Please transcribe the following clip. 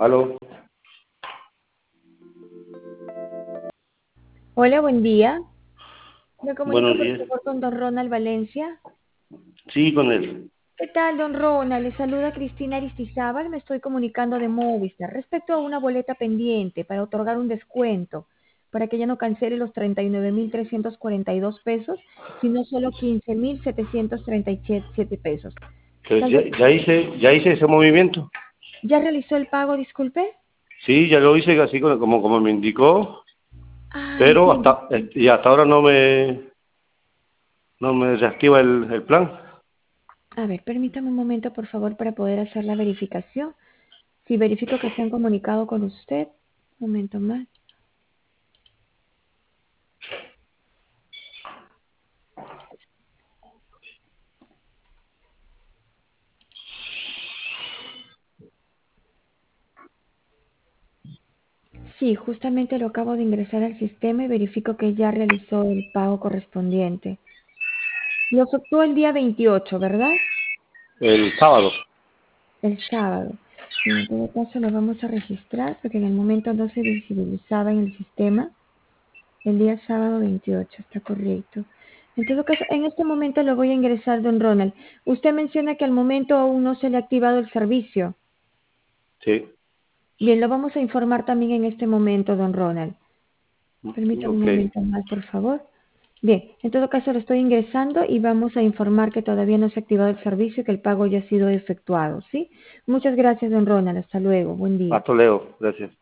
Aló, Hola, buen día. Me comunico buenos por días. favor con don Ronald Valencia. Sí, con él. ¿Qué tal, don Ronald? Le saluda Cristina Aristizábal. Me estoy comunicando de Movistar respecto a una boleta pendiente para otorgar un descuento para que ya no cancele los 39.342 pesos, sino solo 15.737 pesos. Pues Tal ya, vez ya hice ese movimiento. ya realizó el pago, disculpe. Sí, ya lo hice así como me indicó, Ah, pero entiendo. hasta ahora no me reactiva el plan. A ver, permítame un momento, por favor, para poder hacer la verificación. Si verifico que se han comunicado con usted, un momento más. Sí, justamente lo acabo de ingresar al sistema y verifico que ya realizó el pago correspondiente. Lo efectuó el día 28, ¿verdad? El sábado. El sábado. Bien, en todo caso lo vamos a registrar porque en el momento no se visibilizaba en el sistema. El día sábado 28, está correcto. En todo caso, en este momento lo voy a ingresar, don Ronald. Usted menciona que al momento aún no se le ha activado el servicio. Sí, Bien, lo vamos a informar también en este momento, don Ronald. Permítame un ok. momento más, por favor. Bien, en todo caso lo estoy ingresando y vamos a informar que todavía no se ha activado el servicio y que el pago ya ha sido efectuado, ¿sí? Muchas gracias, don Ronald. Hasta luego. Buen día. Hasta luego. Gracias.